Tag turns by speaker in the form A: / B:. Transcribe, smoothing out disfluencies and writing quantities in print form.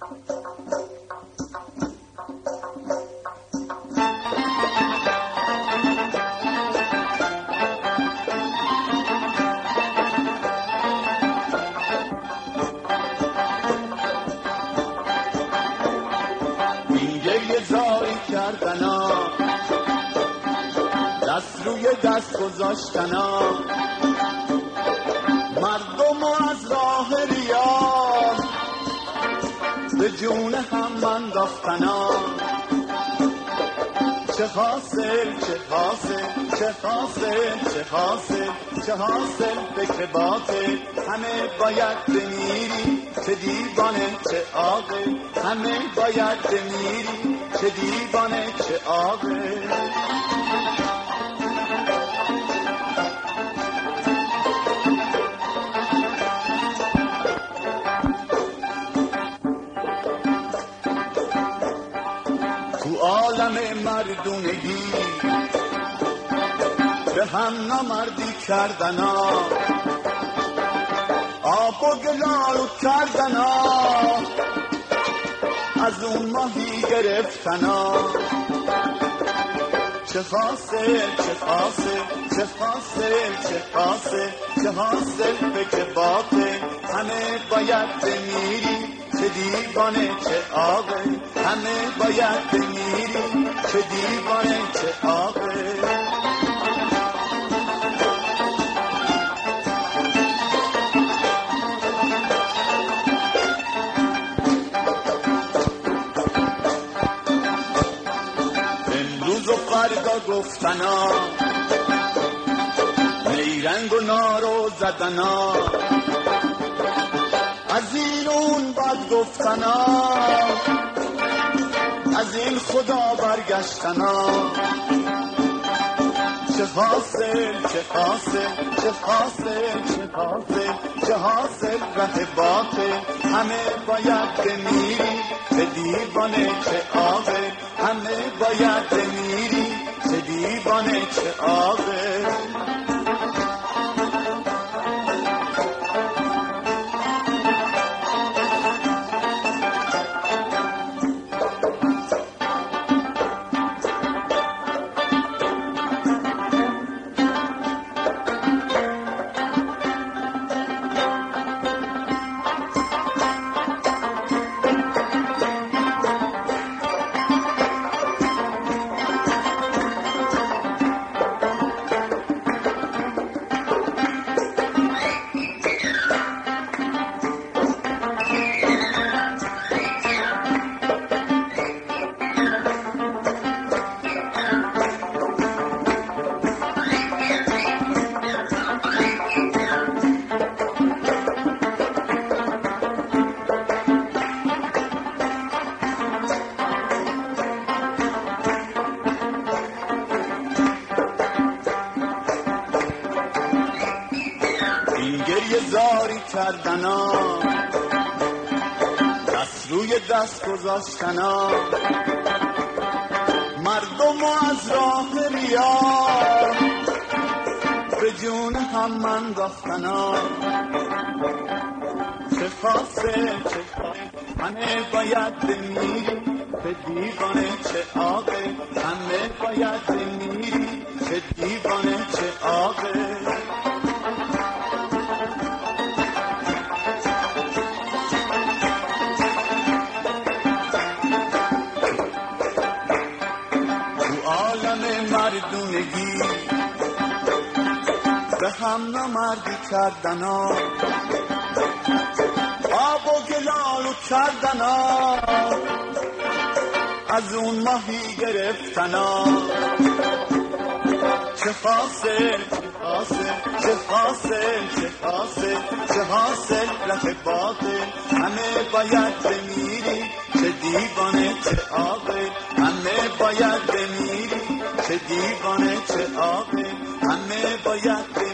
A: دست روی دست گذاشتنا، مردم از راه ریا به جون هم انداختنا. چه حاصل چه حاصل چه حاصل چه حاصل چه حاصل فکر باطل، همه باید بمیری چه دیوانه چه عاقل، همه باید بمیری چه دیوانه چه عاقل. تو عالم مردونگی به هم نامردی کردنا، آب و گلالو کردنا، از اون ماهی گرفتنا. چه حاصل چه حاصل چه حاصل چه حاصل چه حاصل فکر باطل، همه باید بمیری چه دیوانه چه عاقل، همه باید بمیری چه دیوانه چه عاقل. امروز و فردا گفتنا، نیرنگ و نارو زدنا، از این اون بد گفتنا، از این خدا برگشتنا. چه حاصل چه حاصل چه حاصل چه حاصل چه حاصل ره باطل، همه باید بمیری چه دیوانه چه عاقل، همه باید بمیری چه دیوانه چه عاقل. زاری کردنا، دست روی دست گذاشتنا، مردم از راه ریا به جون هم انداختنا. چه حاصل چه همه باید بمیری چه دیوانه چه عاقل، همه باید بمیری چه دیوانه چه عاقل. مردونگی به هم نامردی کردنا، آب و گلالو کردنا، از اون ماهی گرفتنا. چه حاصل چه حاصل چه حاصل چه حاصل چه حاصل ره باطل، همه باید بمیری چه دیوانه چه عاقل، همه باید بمیری چه دیوانه چه عاقل، همه باید